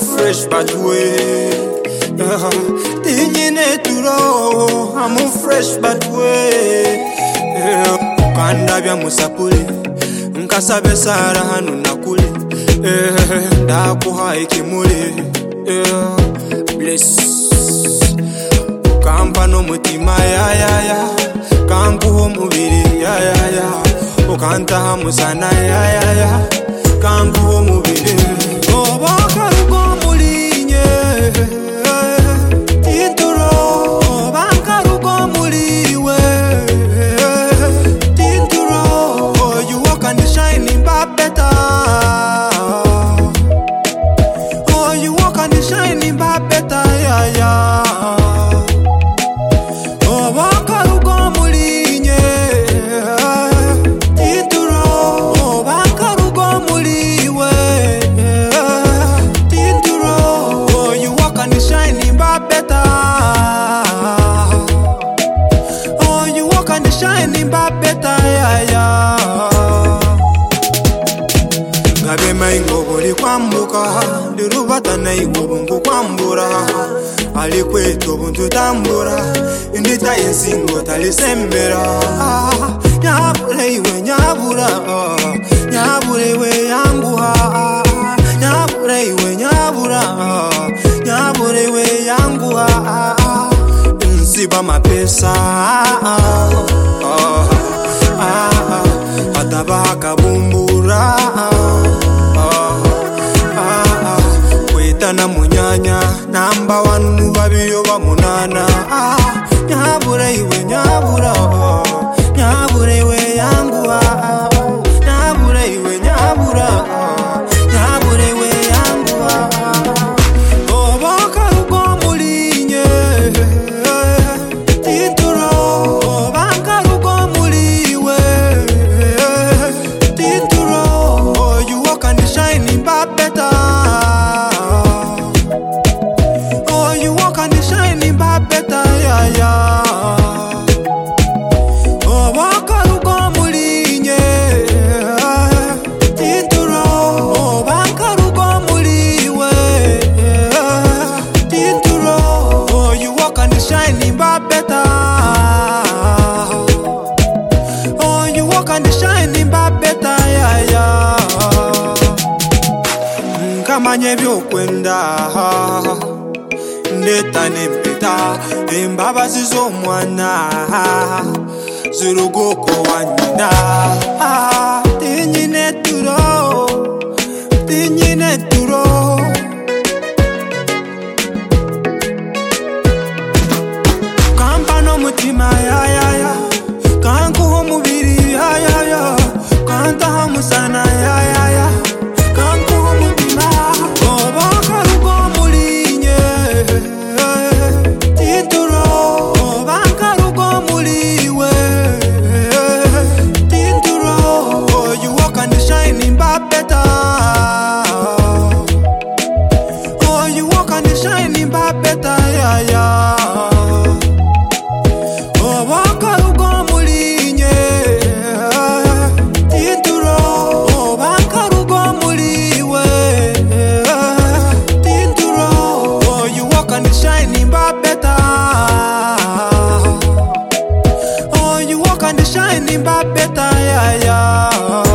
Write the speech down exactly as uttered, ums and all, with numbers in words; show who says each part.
Speaker 1: fresh but way. Tinyine turo, I'm fresh but way. Ukanda bya musapuli, nkasabe sara hano nakuli. Ndakuha ikimuli. Bless. Kampa no mutima ya ya ya. Kankuho mubiri ya ya ya. Ukanta musana ya ya ya. Kankuho mubiri. Obaka rugo mulinye. Tinturo. Obaka rugo muliwe. Tinturo. Oh, you walk and shining but better. Oh, you walk and shining but better. Yeah, yeah. Obaka rugo mulinye. Tinturo. Obaka rugo muliwe. Tinturo. Oh, you walk and shining but better. Oh, you walk and shining but better. Yeah, yeah. Ngabe maingo boli kwambuka, dirubata na ingo bungu kwambura. Alikweto buntu tambura, indita yensingo talisembera. Nyabure iwe nyabura, nyabure iwe yanguha. Nyabure iwe nyabura, nyabure iwe yanguha. Nsiba mapesa, hataba kabumbura. Kwetana munyanya, namba one mubabiyo bamunana. Nyabura iwe nyabura, nyabura iwe yanguha. Nyabura iwe nyabura, nyabura iwe yanguha. Obaka rugo mulinye. Tinturo. Obaka rugo muliwe. Tinturo. Oh, you walk and shining but better. Oh, you walk and shining but better. Yeah, yeah. Obaka rugo mulinye. Tinturo. Obaka rugo muliwe. Tinturo. Oh, you walk and shining but better. Oh, you walk and shining but better. Yeah, yeah. Nkamanye byokwenda. Ndeta nempeta. Embabazi z'omwana. Zirugoko wanyina. Tinyine turo. Tinyine turo. Kampa no mutima ya ya ya. Kankuho mubiri ya ya ya. Kanta musana ya ya ya. Kankuho mutima. Obaka rugo mulinye. Tinturo. Obaka rugo muliwe. Tinturo. Oh, you walk and shining but better. Oh, you walk and shining but better. Yeah, yeah. Obaka rugo mulinye. Tinturo. Obaka rugo muliwe. Tinturo. Oh, you walk and shining but better. Oh, you walk and shining but better. Yeah, yeah.